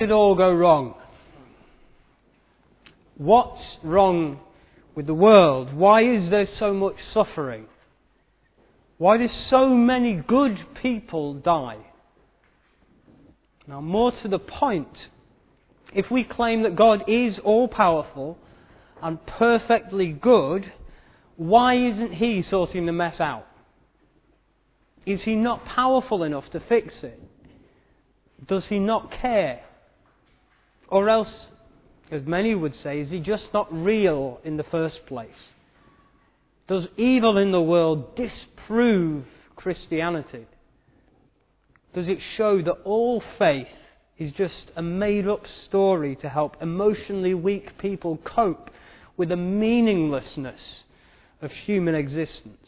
Did it all go wrong? What's wrong with the world? Why is there so much suffering? Why do so many good people die? Now, more to the point, if we claim that God is all-powerful and perfectly good, why isn't He sorting the mess out? Is He not powerful enough to fix it? Does He not care? Or else, as many would say, is He just not real in the first place? Does evil in the world disprove Christianity? Does it show that all faith is just a made-up story to help emotionally weak people cope with the meaninglessness of human existence?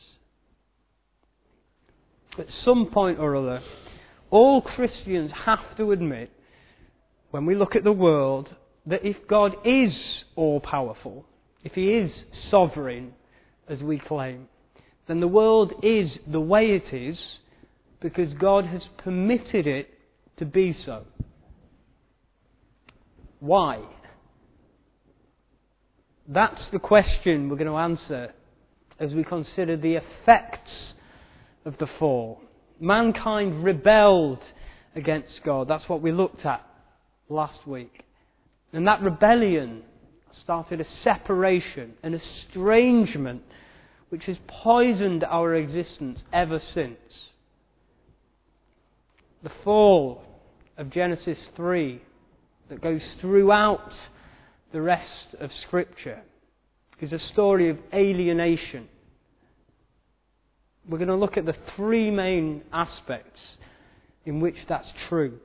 At some point or other, all Christians have to admit, when we look at the world, that if God is all-powerful, if He is sovereign, as we claim, then the world is the way it is because God has permitted it to be so. Why? That's the question we're going to answer as we consider the effects of the fall. Mankind rebelled against God. That's what we looked at last week. And that rebellion started a separation, an estrangement, which has poisoned our existence ever since. The fall of Genesis 3 that goes throughout the rest of Scripture is a story of alienation. We're going to look at the three main aspects in which that's true.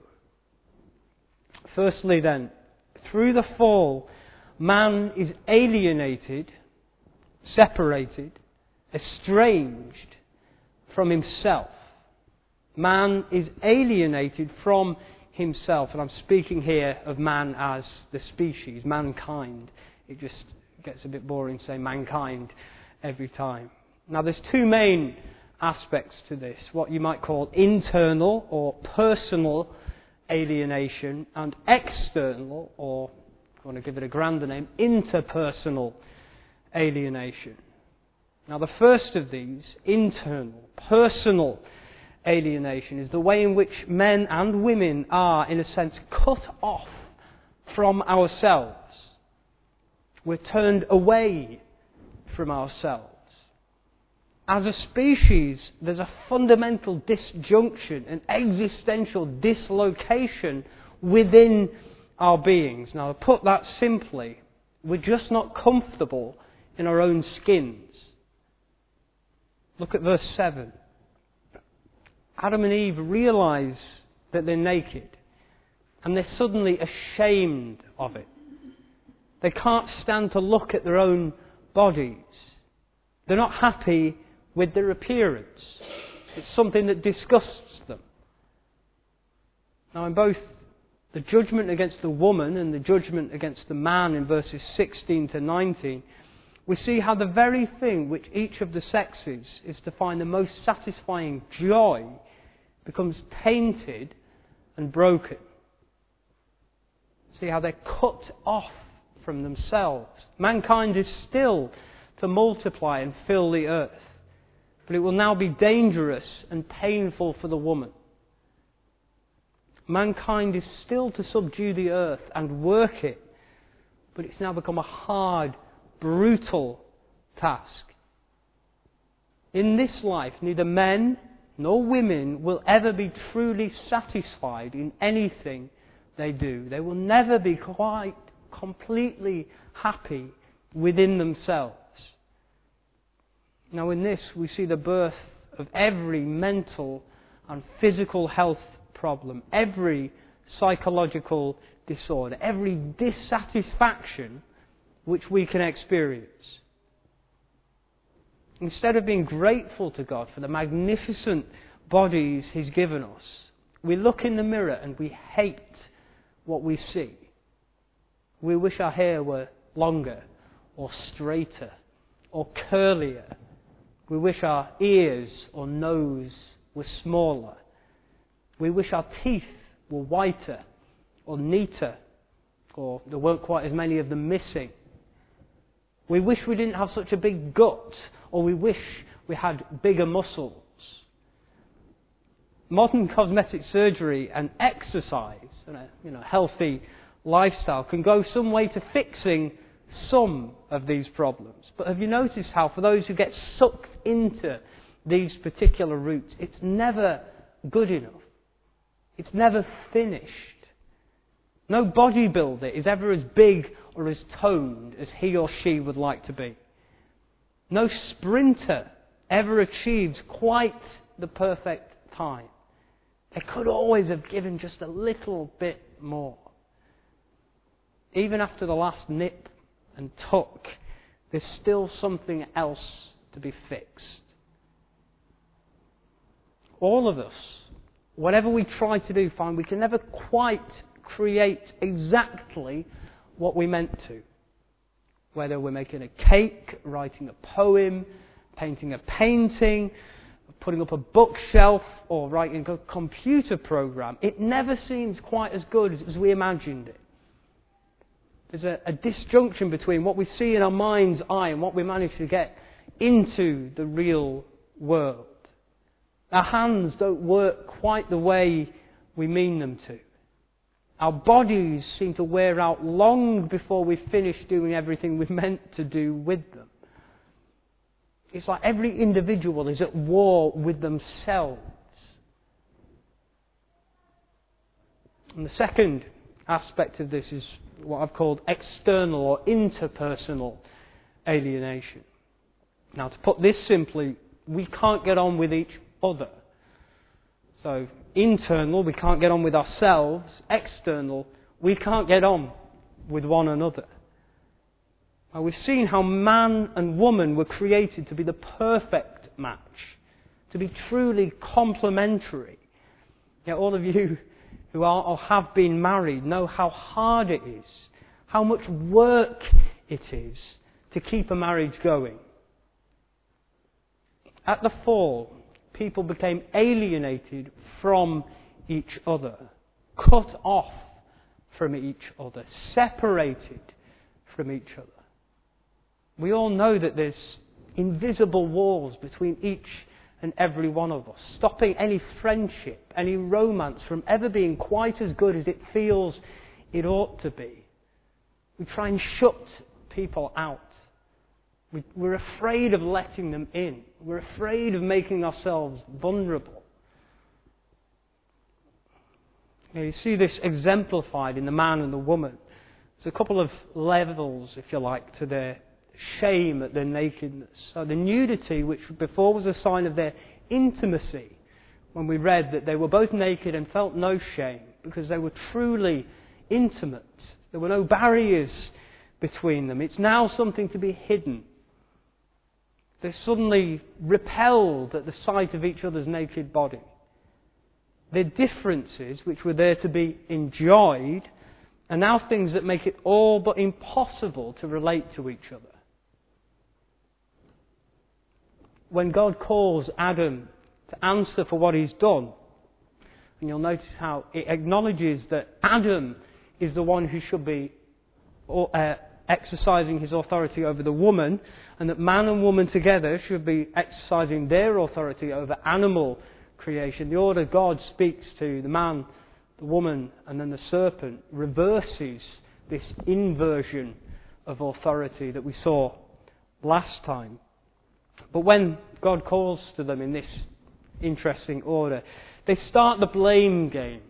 Firstly then, through the fall, man is alienated, separated, estranged from himself. Man is alienated from himself. And I'm speaking here of man as the species, mankind. It just gets a bit boring to say mankind every time. Now there's two main aspects to this. What you might call internal or personal alienation and external, or if you want to give it a grander name, interpersonal alienation. Now the first of these, internal, personal alienation, is the way in which men and women are, in a sense, cut off from ourselves. We're turned away from ourselves. As a species, there's a fundamental disjunction, an existential dislocation within our beings. Now, to put that simply, we're just not comfortable in our own skins. Look at verse 7. Adam and Eve realise that they're naked, and they're suddenly ashamed of it. They can't stand to look at their own bodies. They're not happy with their appearance. It's something that disgusts them. Now, in both the judgment against the woman and the judgment against the man in verses 16 to 19, we see how the very thing which each of the sexes is to find the most satisfying joy becomes tainted and broken. See how they're cut off from themselves. Mankind is still to multiply and fill the earth, but it will now be dangerous and painful for the woman. Mankind is still to subdue the earth and work it, but it's now become a hard, brutal task. In this life, neither men nor women will ever be truly satisfied in anything they do. They will never be quite completely happy within themselves. Now in this we see the birth of every mental and physical health problem, every psychological disorder, every dissatisfaction which we can experience. Instead of being grateful to God for the magnificent bodies He's given us, we look in the mirror and we hate what we see. We wish our hair were longer or straighter or curlier. We wish our ears or nose were smaller. We wish our teeth were whiter or neater, or there weren't quite as many of them missing. We wish we didn't have such a big gut, or we wish we had bigger muscles. Modern cosmetic surgery and exercise and a healthy lifestyle can go some way to fixing some of these problems. But have you noticed how for those who get sucked into these particular routes, it's never good enough. It's never finished. No bodybuilder is ever as big or as toned as he or she would like to be. No sprinter ever achieves quite the perfect time. They could always have given just a little bit more. Even after the last nip and tuck, there's still something else to be fixed. All of us, whatever we try to do, find we can never quite create exactly what we meant to. Whether we're making a cake, writing a poem, painting a painting, putting up a bookshelf, or writing a computer program, it never seems quite as good as we imagined it. There's a disjunction between what we see in our mind's eye and what we manage to get into the real world. Our hands don't work quite the way we mean them to. Our bodies seem to wear out long before we finish doing everything we're meant to do with them. It's like every individual is at war with themselves. And the second aspect of this is what I've called external or interpersonal alienation. Now, to put this simply, we can't get on with each other. So, internal, we can't get on with ourselves. External, we can't get on with one another. Now, we've seen how man and woman were created to be the perfect match, to be truly complementary. Yet all of you who are or have been married know how hard it is, how much work it is to keep a marriage going. At the fall, people became alienated from each other, cut off from each other, separated from each other. We all know that there's invisible walls between each and every one of us, stopping any friendship, any romance from ever being quite as good as it feels it ought to be. We try and shut people out. We're afraid of letting them in. We're afraid of making ourselves vulnerable. You see this exemplified in the man and the woman. There's a couple of levels, if you like, to their shame at their nakedness. So the nudity, which before was a sign of their intimacy, when we read that they were both naked and felt no shame, because they were truly intimate. There were no barriers between them. It's now something to be hidden. They're suddenly repelled at the sight of each other's naked body. Their differences, which were there to be enjoyed, are now things that make it all but impossible to relate to each other. When God calls Adam to answer for what he's done, and you'll notice how it acknowledges that Adam is the one who should be exercising his authority over the woman, and that man and woman together should be exercising their authority over animal creation. The order God speaks to the man, the woman, and then the serpent reverses this inversion of authority that we saw last time. But when God calls to them in this interesting order, they start the blame game.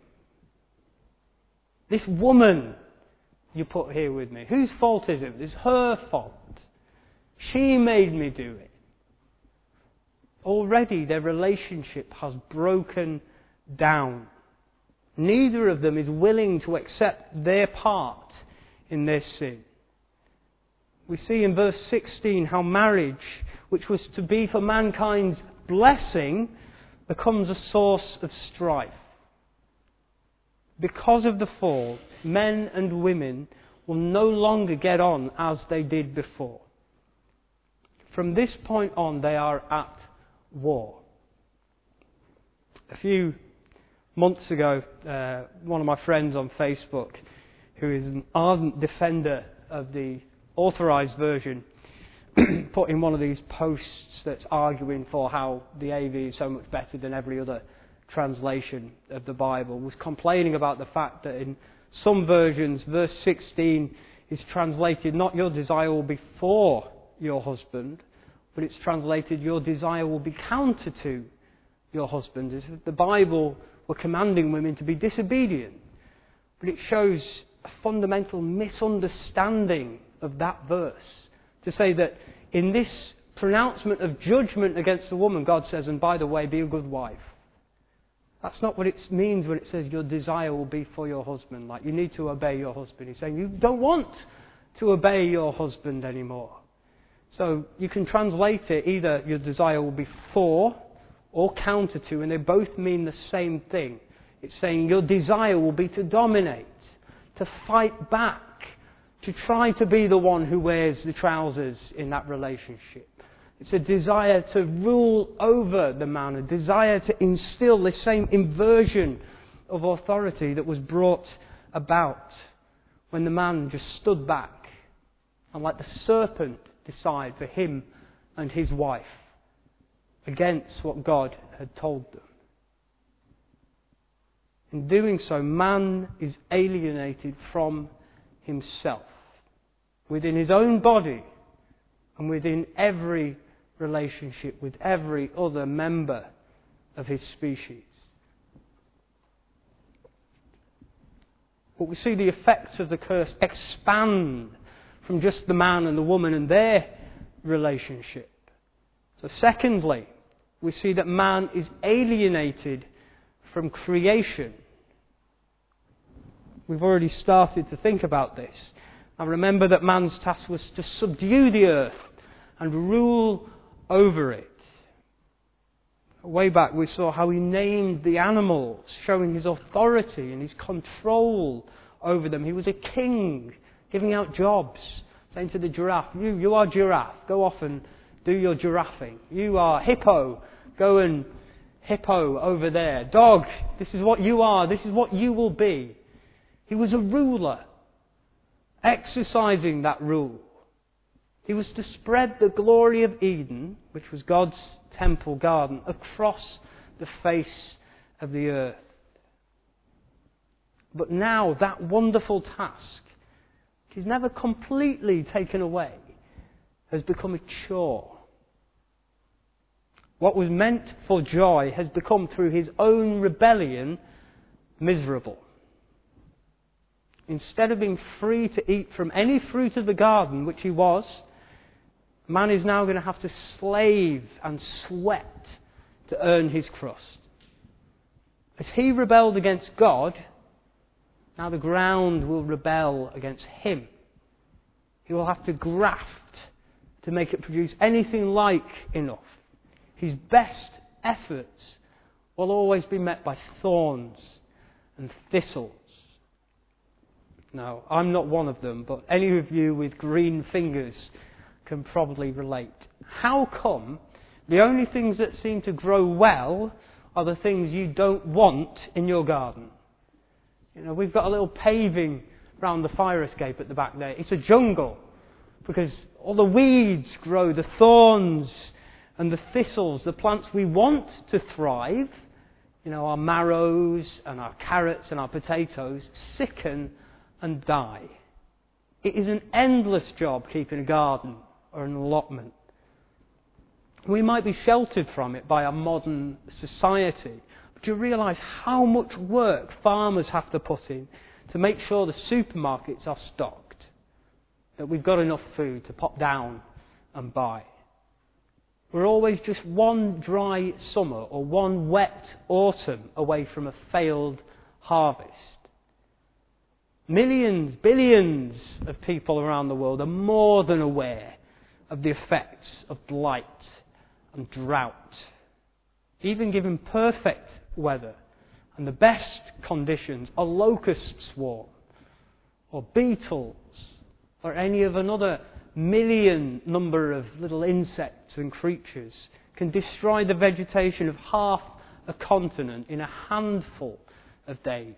This woman you put here with me, whose fault is it? It's her fault. She made me do it. Already their relationship has broken down. Neither of them is willing to accept their part in their sin. We see in verse 16 how marriage, which was to be for mankind's blessing, becomes a source of strife. Because of the fall, men and women will no longer get on as they did before. From this point on, they are at war. A few months ago, one of my friends on Facebook, who is an ardent defender of the authorised version, put in one of these posts that's arguing for how the AV is so much better than every other translation of the Bible, was complaining about the fact that in some versions, verse 16 is translated, not your desire will be for your husband, but it's translated, your desire will be counter to your husband, as if the Bible were commanding women to be disobedient. But it shows a fundamental misunderstanding of that verse, to say that in this pronouncement of judgment against the woman, God says, and by the way, be a good wife. That's not what it means when it says your desire will be for your husband. Like, you need to obey your husband. He's saying you don't want to obey your husband anymore. So you can translate it either your desire will be for or counter to, and they both mean the same thing. It's saying your desire will be to dominate, to fight back, to try to be the one who wears the trousers in that relationship. It's a desire to rule over the man, a desire to instill the same inversion of authority that was brought about when the man just stood back and let the serpent decide for him and his wife against what God had told them. In doing so, man is alienated from himself, within his own body and within every relationship with every other member of his species. But we see the effects of the curse expand from just the man and the woman and their relationship. So secondly, we see that man is alienated from creation. We've already started to think about this. Now remember that man's task was to subdue the earth and rule over it. Way back we saw how he named the animals, showing his authority and his control over them. He was a king, giving out jobs, saying to the giraffe, you are giraffe, go off and do your giraffing. You are hippo, go and hippo over there. Dog, this is what you are, this is what you will be. He was a ruler, exercising that rule. He was to spread the glory of Eden, which was God's temple garden, across the face of the earth. But now that wonderful task, which is never completely taken away, has become a chore. What was meant for joy has become, through his own rebellion, miserable. Instead of being free to eat from any fruit of the garden, which he was, man is now going to have to slave and sweat to earn his crust. As he rebelled against God, now the ground will rebel against him. He will have to graft to make it produce anything like enough. His best efforts will always be met by thorns and thistles. Now, I'm not one of them, but any of you with green fingers can probably relate. How come the only things that seem to grow well are the things you don't want in your garden? You know, we've got a little paving round the fire escape at the back there. It's a jungle because all the weeds grow, the thorns and the thistles, the plants we want to thrive, you know, our marrows and our carrots and our potatoes, sicken and die. It is an endless job keeping a garden or an allotment. We might be sheltered from it by our modern society, but you realise how much work farmers have to put in to make sure the supermarkets are stocked, that we've got enough food to pop down and buy. We're always just one dry summer or one wet autumn away from a failed harvest. Millions, billions of people around the world are more than aware of the effects of blight and drought. Even given perfect weather and the best conditions, a locust swarm or beetles or any of another million number of little insects and creatures can destroy the vegetation of half a continent in a handful of days.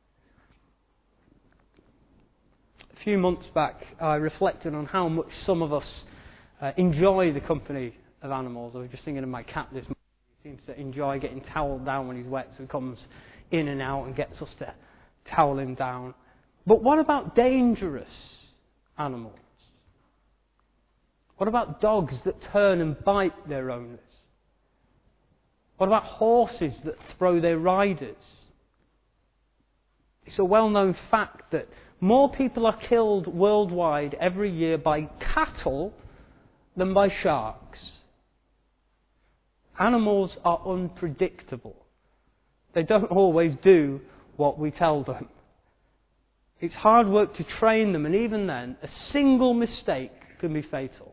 A few months back, I reflected on how much some of us enjoy the company of animals. I was just thinking of my cat this morning. He seems to enjoy getting towelled down when he's wet, so he comes in and out and gets us to towel him down. But what about dangerous animals? What about dogs that turn and bite their owners? What about horses that throw their riders? It's a well-known fact that more people are killed worldwide every year by cattle than by sharks. Animals are unpredictable. They don't always do what we tell them. It's hard work to train them, and even then, a single mistake can be fatal.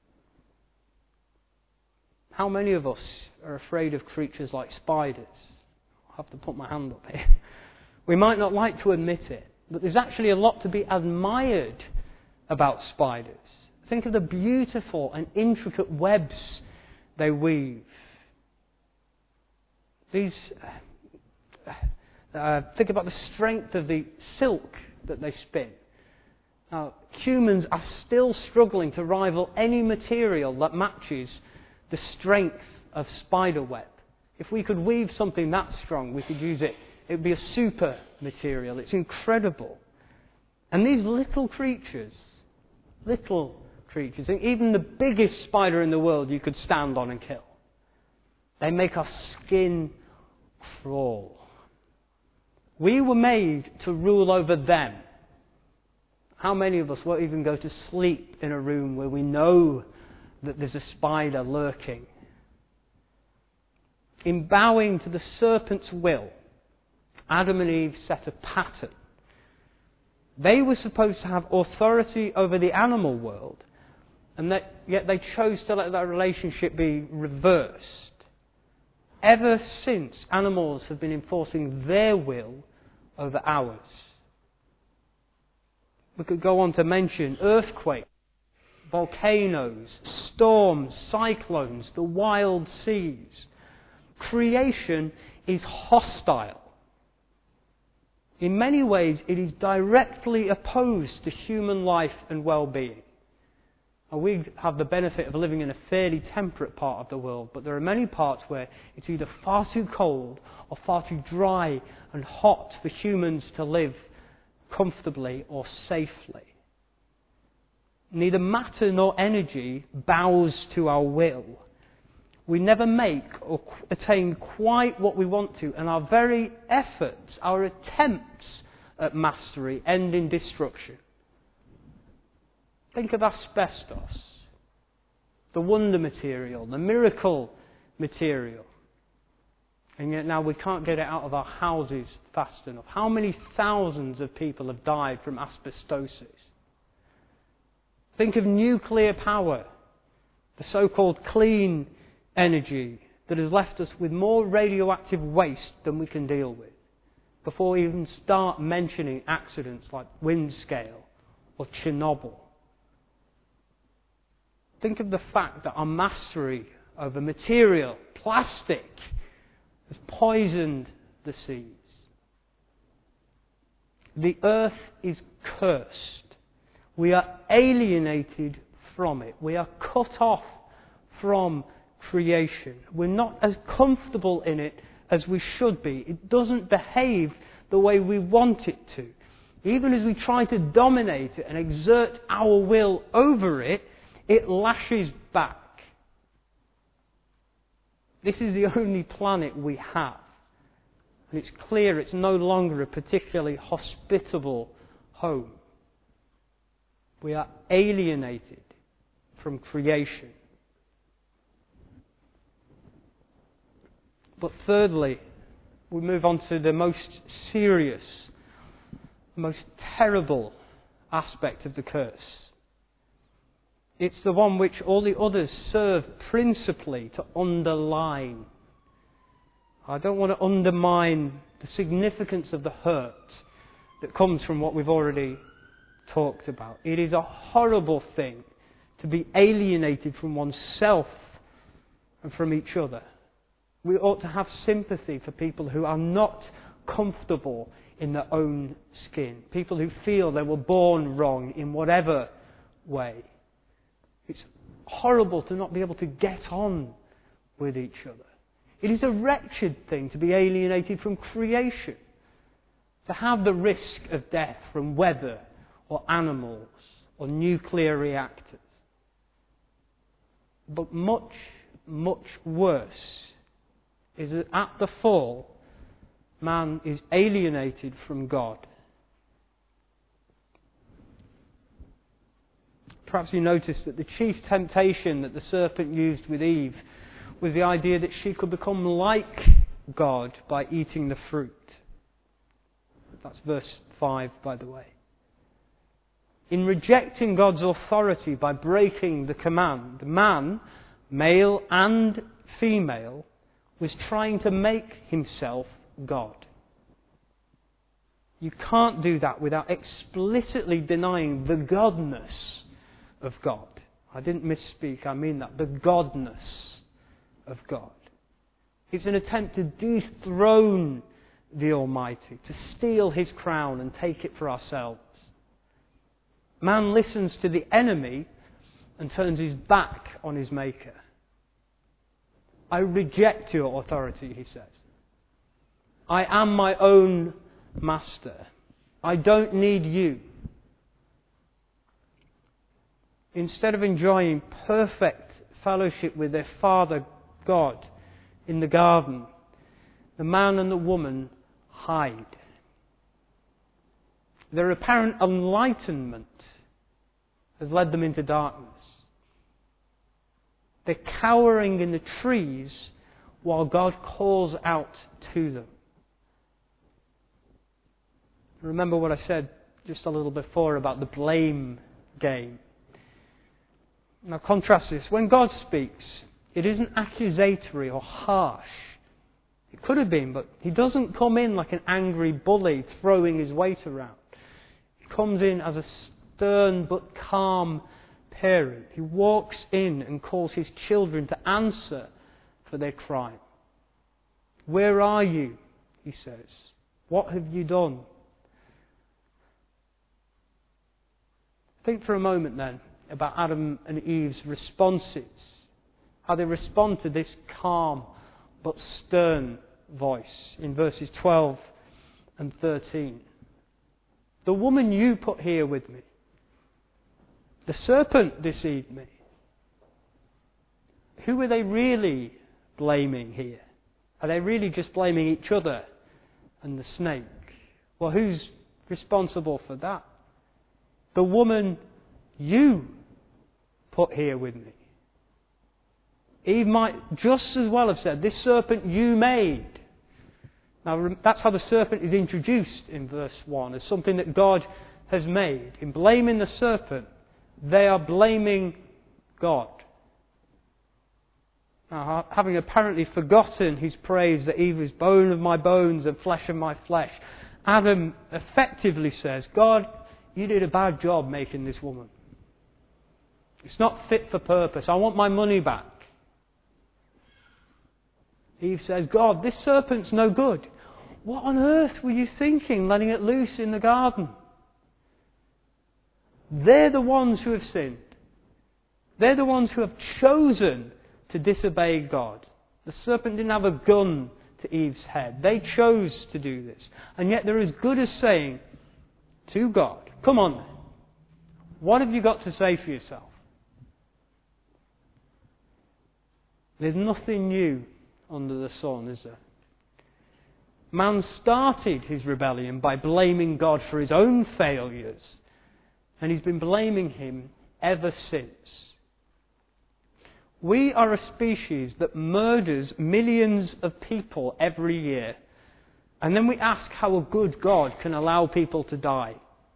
How many of us are afraid of creatures like spiders? I'll have to put my hand up here. We might not like to admit it, but there's actually a lot to be admired about spiders. Think of the beautiful and intricate webs they weave. Think about the strength of the silk that they spin. Now, humans are still struggling to rival any material that matches the strength of spider web. If we could weave something that strong, we could use it. It would be a super material. It's incredible. And these little creatures, even the biggest spider in the world you could stand on and kill. They make our skin crawl. We were made to rule over them. How many of us won't even go to sleep in a room where we know that there's a spider lurking? In bowing to the serpent's will, Adam and Eve set a pattern. They were supposed to have authority over the animal world, and yet they chose to let that relationship be reversed. Ever since, animals have been enforcing their will over ours. We could go on to mention earthquakes, volcanoes, storms, cyclones, the wild seas. Creation is hostile. In many ways, it is directly opposed to human life and well-being. We have the benefit of living in a fairly temperate part of the world, but there are many parts where it's either far too cold or far too dry and hot for humans to live comfortably or safely. Neither matter nor energy bows to our will. We never make or attain quite what we want to, and our very efforts, our attempts at mastery end in destruction. Think of asbestos, the wonder material, the miracle material. And yet now we can't get it out of our houses fast enough. How many thousands of people have died from asbestosis? Think of nuclear power, the so-called clean energy that has left us with more radioactive waste than we can deal with, before we even start mentioning accidents like Windscale or Chernobyl. Think of the fact that our mastery over material, plastic, has poisoned the seas. The earth is cursed. We are alienated from it. We are cut off from creation. We're not as comfortable in it as we should be. It doesn't behave the way we want it to. Even as we try to dominate it and exert our will over it, it lashes back. This is the only planet we have. And it's clear it's no longer a particularly hospitable home. We are alienated from creation. But thirdly, we move on to the most serious, most terrible aspect of the curse. It's the one which all the others serve principally to underline. I don't want to undermine the significance of the hurt that comes from what we've already talked about. It is a horrible thing to be alienated from oneself and from each other. We ought to have sympathy for people who are not comfortable in their own skin. People who feel they were born wrong in whatever way. It's horrible to not be able to get on with each other. It is a wretched thing to be alienated from creation. To have the risk of death from weather or animals or nuclear reactors. But much, much worse is that at the fall, man is alienated from God. Perhaps you noticed that the chief temptation that the serpent used with Eve was the idea that she could become like God by eating the fruit. That's verse 5, by the way. In rejecting God's authority by breaking the command, man, male and female, was trying to make himself God. You can't do that without explicitly denying the godness of God. I didn't misspeak, I mean that. The godness of God. It's an attempt to dethrone the Almighty, to steal His crown and take it for ourselves. Man listens to the enemy and turns his back on his Maker. I reject your authority, he says. I am my own master. I don't need you. Instead of enjoying perfect fellowship with their Father God in the garden, the man and the woman hide. Their apparent enlightenment has led them into darkness. They're cowering in the trees while God calls out to them. Remember what I said just a little before about the blame game. Now contrast this. When God speaks, it isn't accusatory or harsh. It could have been, but He doesn't come in like an angry bully throwing his weight around. He comes in as a stern but calm parent. He walks in and calls His children to answer for their crime. Where are you? He says. What have you done? Think for a moment then about Adam and Eve's responses. How they respond to this calm but stern voice in verses 12 and 13. The woman you put here with me. The serpent deceived me. Who are they really blaming here? Are they really just blaming each other and the snake? Well, who's responsible for that? The woman you put here with me. Eve might just as well have said, this serpent you made. Now that's how the serpent is introduced in verse 1, as something that God has made. In blaming the serpent, they are blaming God. Now, having apparently forgotten his praise that Eve is bone of my bones and flesh of my flesh, Adam effectively says, God, you did a bad job making this woman. It's not fit for purpose. I want my money back. Eve says, God, this serpent's no good. What on earth were you thinking letting it loose in the garden? They're the ones who have sinned. They're the ones who have chosen to disobey God. The serpent didn't have a gun to Eve's head. They chose to do this. And yet they're as good as saying to God, come on then. What have you got to say for yourself? There's nothing new under the sun, is there? Man started his rebellion by blaming God for his own failures, and he's been blaming Him ever since. We are a species that murders millions of people every year, and then we ask how a good God can allow people to die.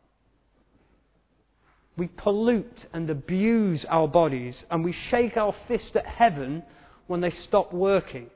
We pollute and abuse our bodies, and we shake our fist at heaven when they stop working.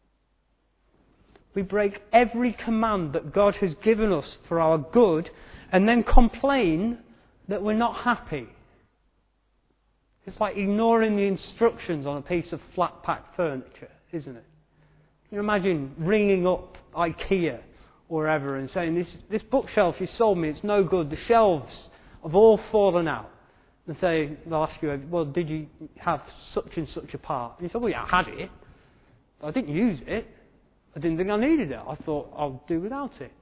We break every command that God has given us for our good and then complain that we're not happy. It's like ignoring the instructions on a piece of flat pack furniture, isn't it? You imagine ringing up IKEA wherever and saying, this bookshelf you sold me, it's no good, the shelves have all fallen out. And they'll ask you, well, did you have such and such a part? And you say, well, yeah, I had it, but I didn't use it. I didn't think I needed it. I thought I'll do without it.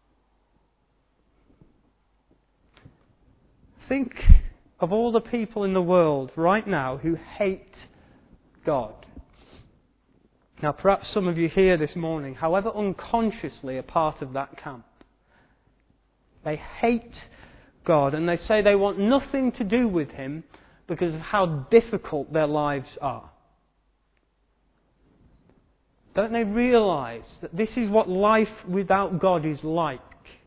Think of all the people in the world right now who hate God. Now, perhaps some of you here this morning, however unconsciously, are part of that camp. They hate God and they say they want nothing to do with Him because of how difficult their lives are. Don't they realise that this is what life without God is like?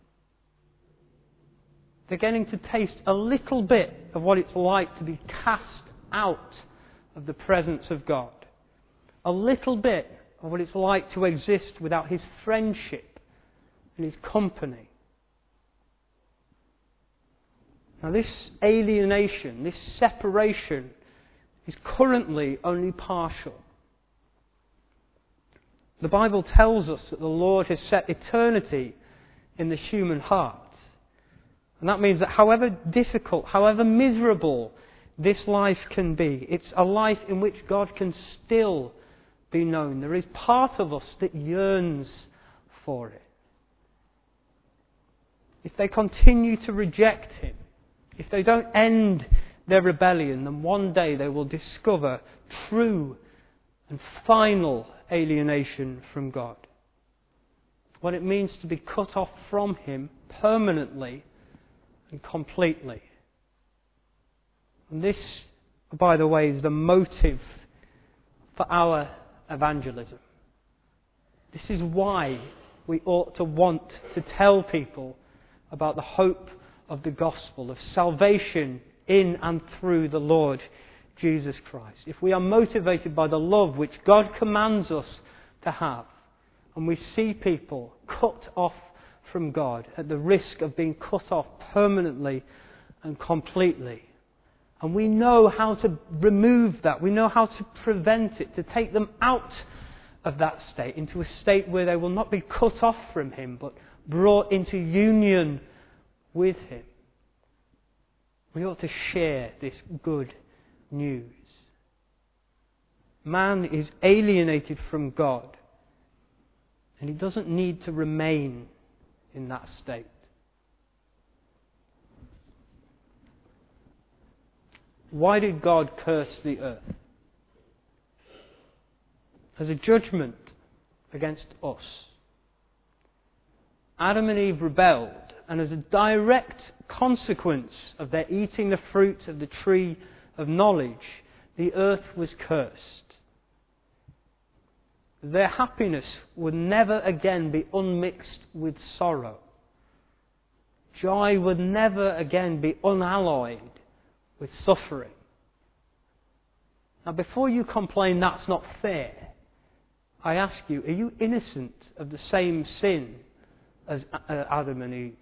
They're getting to taste a little bit of what it's like to be cast out of the presence of God. A little bit of what it's like to exist without His friendship and His company. Now this alienation, this separation, is currently only partial. The Bible tells us that the Lord has set eternity in the human heart. And that means that however difficult, however miserable this life can be, it's a life in which God can still be known. There is part of us that yearns for it. If they continue to reject Him, if they don't end their rebellion, then one day they will discover true and final alienation from God. What it means to be cut off from Him permanently and completely. And this, by the way, is the motive for our evangelism. This is why we ought to want to tell people about the hope of the gospel, of salvation in and through the Lord Jesus Christ. If we are motivated by the love which God commands us to have, and we see people cut off from God at the risk of being cut off permanently and completely, and we know how to remove that, we know how to prevent it, to take them out of that state into a state where they will not be cut off from Him but brought into union with Him. We ought to share this good news. Man is alienated from God, and he doesn't need to remain in that state. Why did God curse the earth? As a judgment against us. Adam and Eve rebelled, and as a direct consequence of their eating the fruit of the tree of knowledge, the earth was cursed. Their happiness would never again be unmixed with sorrow. Joy would never again be unalloyed with suffering. Now, before you complain that's not fair, I ask you, are you innocent of the same sin as Adam and Eve?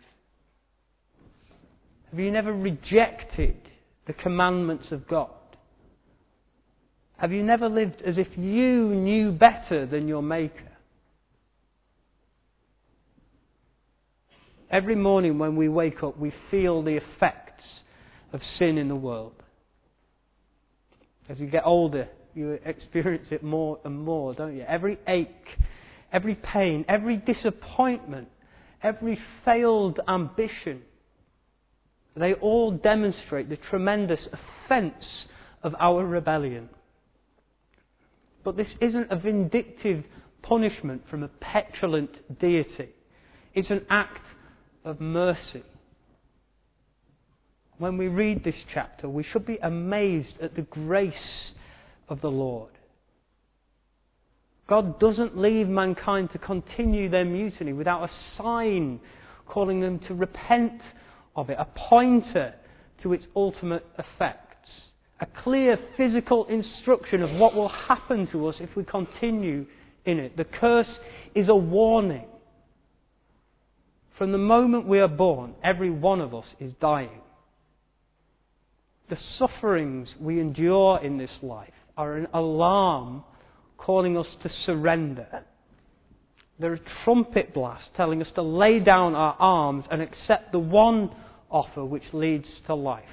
Have you never rejected the commandments of God? Have you never lived as if you knew better than your Maker? Every morning when we wake up, we feel the effects of sin in the world. As you get older, you experience it more and more, don't you? Every ache, every pain, every disappointment, every failed ambition, they all demonstrate the tremendous offence of our rebellion. But this isn't a vindictive punishment from a petulant deity. It's an act of mercy. When we read this chapter, we should be amazed at the grace of the Lord. God doesn't leave mankind to continue their mutiny without a sign calling them to repent of it, a pointer to its ultimate effects, a clear physical instruction of what will happen to us if we continue in it. The curse is a warning. From the moment we are born, every one of us is dying. The sufferings we endure in this life are an alarm calling us to surrender. They're a trumpet blast telling us to lay down our arms and accept the one offer which leads to life.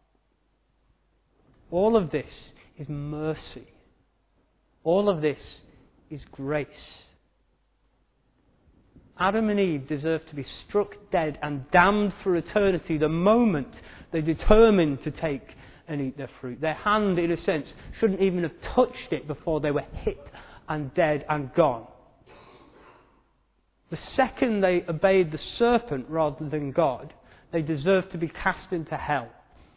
All of this is mercy. All of this is grace. Adam and Eve deserve to be struck dead and damned for eternity the moment they determined to take and eat their fruit. Their hand, in a sense, shouldn't even have touched it before they were hit and dead and gone. The second they obeyed the serpent rather than God, they deserve to be cast into hell.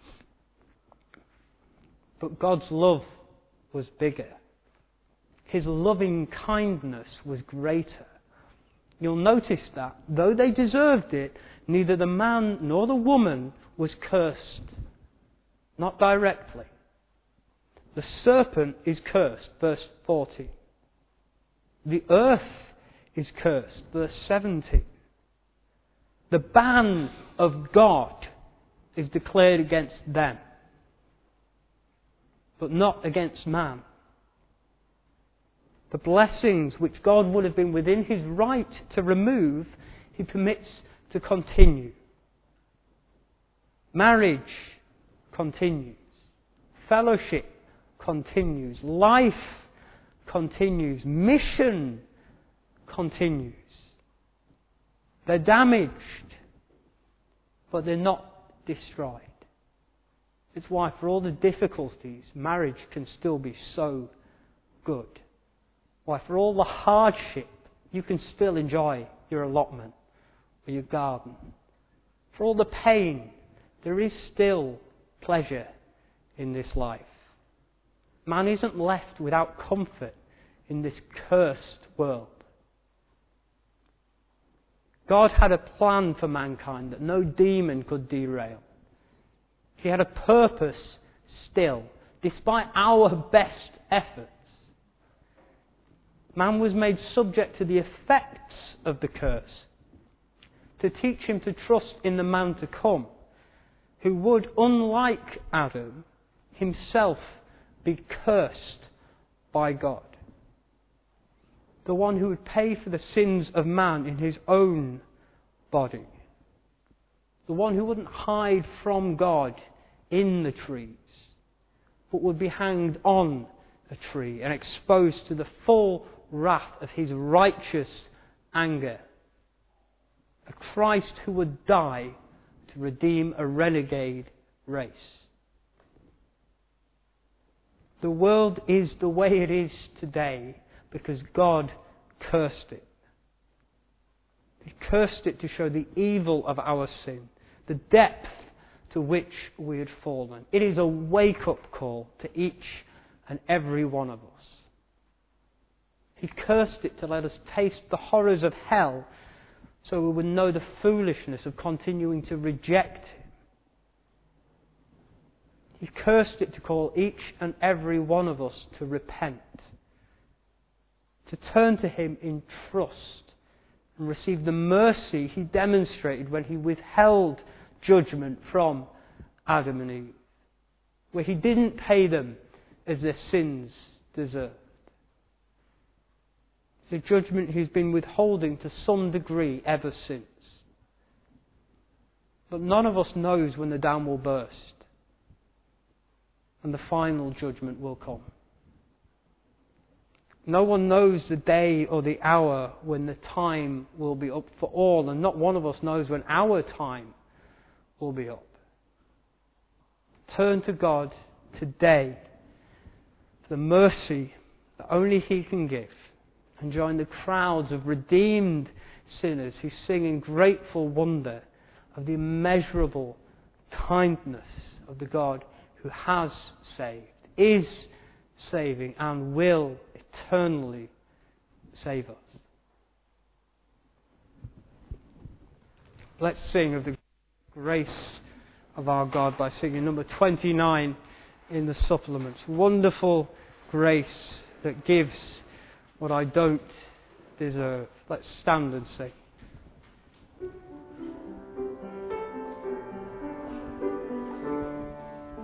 But God's love was bigger. His loving kindness was greater. You'll notice that, though they deserved it, neither the man nor the woman was cursed. Not directly. The serpent is cursed, verse 40. The earth is cursed, verse 17. The ban of God is declared against them, but not against man. The blessings which God would have been within His right to remove, He permits to continue. Marriage continues. Fellowship continues. Life continues. Mission continues. They're damaged, but they're not destroyed. It's why, for all the difficulties, marriage can still be so good. Why, for all the hardship, you can still enjoy your allotment or your garden. For all the pain, there is still pleasure in this life. Man isn't left without comfort in this cursed world. God had a plan for mankind that no demon could derail. He had a purpose still, despite our best efforts. Man was made subject to the effects of the curse, to teach him to trust in the man to come, who would, unlike Adam, himself be cursed by God. The one who would pay for the sins of man in his own body. The one who wouldn't hide from God in the trees, but would be hanged on a tree and exposed to the full wrath of His righteous anger. A Christ who would die to redeem a renegade race. The world is the way it is today because God cursed it. He cursed it to show the evil of our sin, the depth to which we had fallen. It is a wake-up call to each and every one of us. He cursed it to let us taste the horrors of hell so we would know the foolishness of continuing to reject Him. He cursed it to call each and every one of us to repent, to turn to Him in trust and receive the mercy He demonstrated when He withheld judgment from Adam and Eve, where He didn't pay them as their sins deserved. It's a judgment He's been withholding to some degree ever since. But none of us knows when the dam will burst and the final judgment will come. No one knows the day or the hour when the time will be up for all, and not one of us knows when our time will be up. Turn to God today for the mercy that only He can give, and join the crowds of redeemed sinners who sing in grateful wonder of the immeasurable kindness of the God who has saved, is saving, and will eternally save us. Let's sing of the grace of our God by singing number 29 in the supplements. Wonderful grace that gives what I don't deserve. Let's stand and sing.